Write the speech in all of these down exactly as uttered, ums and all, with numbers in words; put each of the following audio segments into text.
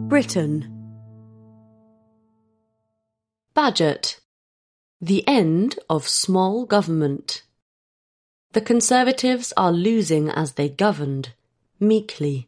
Britain. Budget. The end of small government. The Conservatives are losing as they governed, meekly.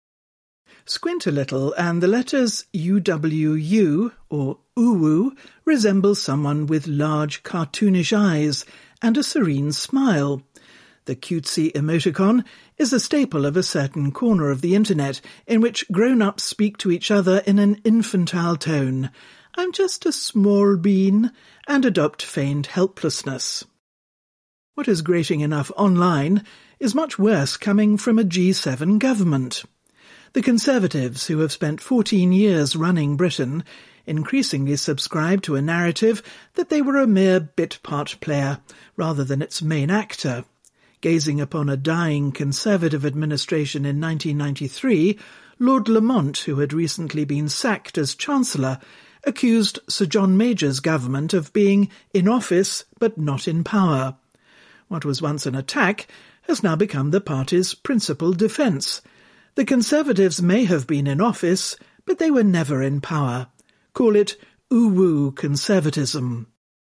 Squint a little and the letters U W U, or U W U, resemble someone with large cartoonish eyes and a serene smile. The cutesy emoticon is a staple of a certain corner of the internet in which grown-ups speak to each other in an infantile tone. I'm just a small bean, and adopt feigned helplessness. What is grating enough online is much worse coming from a G seven government. The Conservatives, who have spent fourteen years running Britain, increasingly subscribe to a narrative that they were a mere bit-part player rather than its main actor. Gazing upon a dying Conservative administration in nineteen ninety-three, Lord Lamont, who had recently been sacked as Chancellor, accused Sir John Major's government of being in office but not in power. What was once an attack has now become the party's principal defence. The Conservatives may have been in office, but they were never in power. Call it U W U conservatism.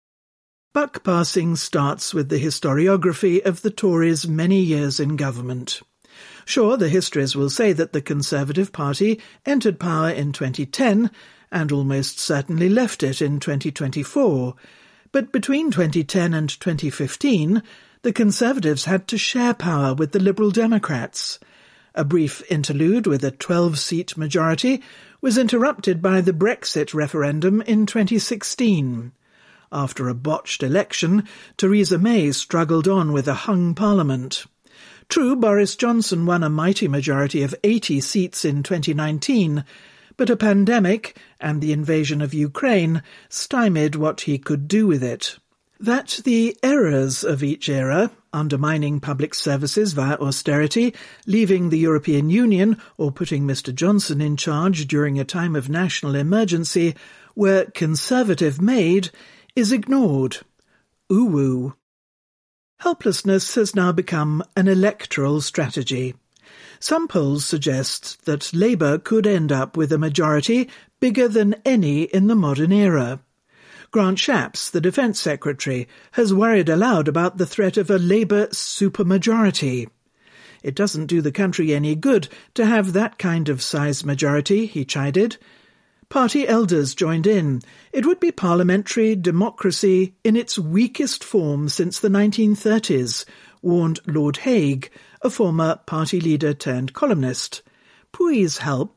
Buck passing starts with the historiography of the Tories' many years in government. Sure, the histories will say that the Conservative Party entered power in twenty ten and almost certainly left it in twenty twenty-four, but between twenty ten and twenty fifteen, the Conservatives had to share power with the Liberal Democrats. A brief interlude with a twelve-seat majority was interrupted by the Brexit referendum in twenty sixteen. After a botched election, Theresa May struggled on with a hung parliament. True, Boris Johnson won a mighty majority of eighty seats in twenty nineteen, but a pandemic and the invasion of Ukraine stymied what he could do with it. That the errors of each era, undermining public services via austerity, leaving the European Union or putting Mister Johnson in charge during a time of national emergency, were Conservative-made, is ignored. U W U. Helplessness has now become an electoral strategy. Some polls suggest that Labour could end up with a majority bigger than any in the modern era. Grant Shapps, the Defence Secretary, has worried aloud about the threat of a Labour supermajority. It doesn't do the country any good to have that kind of size majority, he chided. Party elders joined in. It would be parliamentary democracy in its weakest form since the nineteen thirties, warned Lord Hague, a former party leader turned columnist. Please help.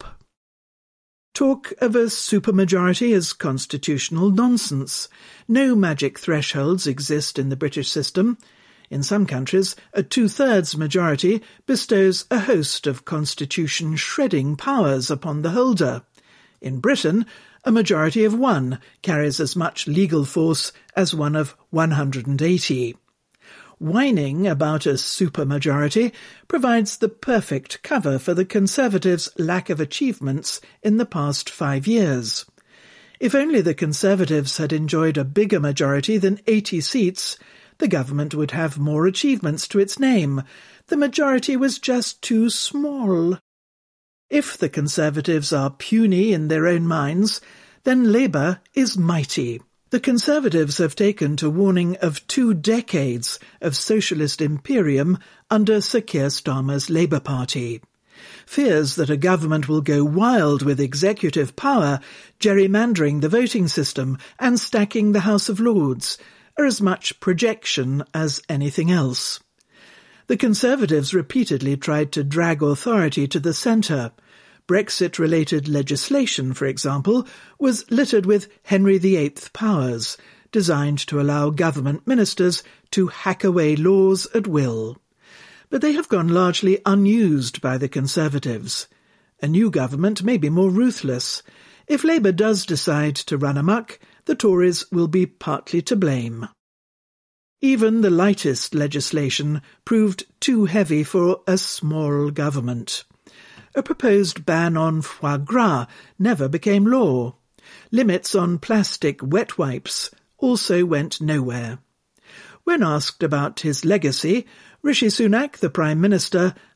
Talk of a supermajority is constitutional nonsense. No magic thresholds exist in the British system. In some countries, a two-thirds majority bestows a host of constitution-shredding powers upon the holder. In Britain, a majority of one carries as much legal force as one of one hundred eighty. Whining about a supermajority provides the perfect cover for the Conservatives' lack of achievements in the past five years. If only the Conservatives had enjoyed a bigger majority than eighty seats, the government would have more achievements to its name. The majority was just too small. If the Conservatives are puny in their own minds, then Labour is mighty. The Conservatives have taken to warning of two decades of socialist imperium under Sir Keir Starmer's Labour Party. Fears that a government will go wild with executive power, gerrymandering the voting system and stacking the House of Lords, are as much projection as anything else. The Conservatives repeatedly tried to drag authority to the centre. Brexit-related legislation, for example, was littered with Henry the Eighth powers, designed to allow government ministers to hack away laws at will. But they have gone largely unused by the Conservatives. A new government may be more ruthless. If Labour does decide to run amok, the Tories will be partly to blame. Even the lightest legislation proved too heavy for a small government. A proposed ban on foie gras never became law. Limits on plastic wet wipes also went nowhere. When asked about his legacy, Rishi Sunak, the Prime Minister,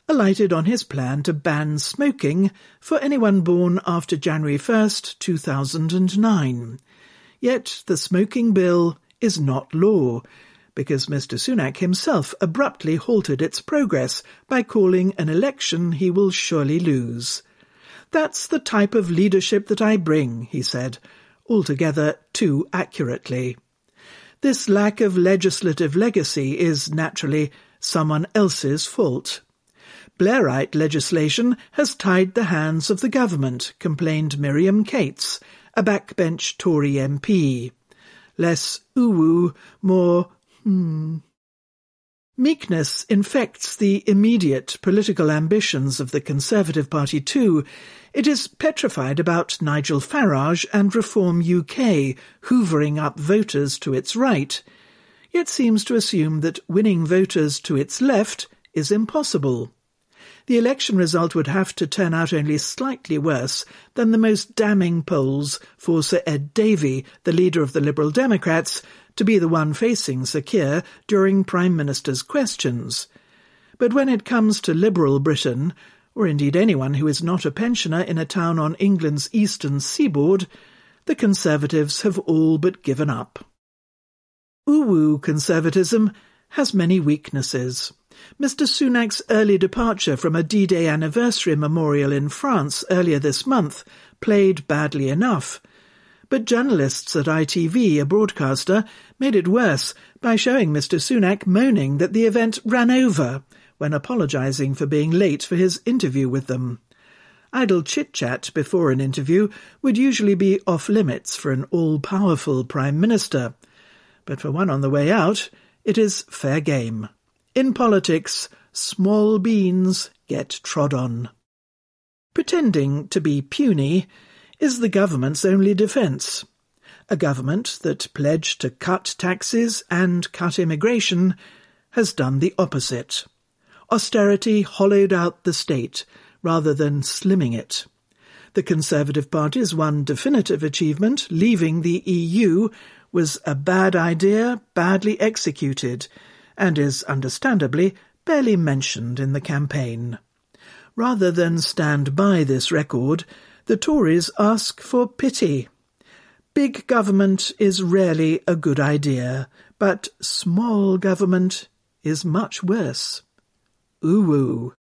alighted on his plan to ban smoking for anyone born after January first, two thousand nine. Yet the smoking bill is not law, because Mister Sunak himself abruptly halted its progress by calling an election he will surely lose. "That's the type of leadership that I bring," he said, altogether too accurately. This lack of legislative legacy is, naturally, someone else's fault. Blairite legislation has tied the hands of the government, complained Miriam Cates, a backbench Tory M P. Less oo-woo, more hmm. Meekness infects the immediate political ambitions of the Conservative Party too. It is petrified about Nigel Farage and Reform U K hoovering up voters to its right, yet seems to assume that winning voters to its left is impossible. The election result would have to turn out only slightly worse than the most damning polls for Sir Ed Davey, the leader of the Liberal Democrats, to be the one facing Sir Keir during Prime Minister's questions. But when it comes to Liberal Britain, or indeed anyone who is not a pensioner in a town on England's eastern seaboard, the Conservatives have all but given up. Oo-woo conservatism has many weaknesses. Mister Sunak's early departure from a D-Day anniversary memorial in France earlier this month played badly enough. But journalists at I T V, a broadcaster, made it worse by showing Mister Sunak moaning that the event ran over when apologising for being late for his interview with them. Idle chit-chat before an interview would usually be off-limits for an all-powerful Prime Minister, but for one on the way out, it is fair game. In politics, small beans get trod on. Pretending to be puny is the government's only defence. A government that pledged to cut taxes and cut immigration has done the opposite. Austerity hollowed out the state rather than slimming it. The Conservative Party's one definitive achievement, leaving the E U, was a bad idea badly executed, and is understandably barely mentioned in the campaign. Rather than stand by this record, the Tories ask for pity. Big government is rarely a good idea, but small government is much worse. Oo-woo.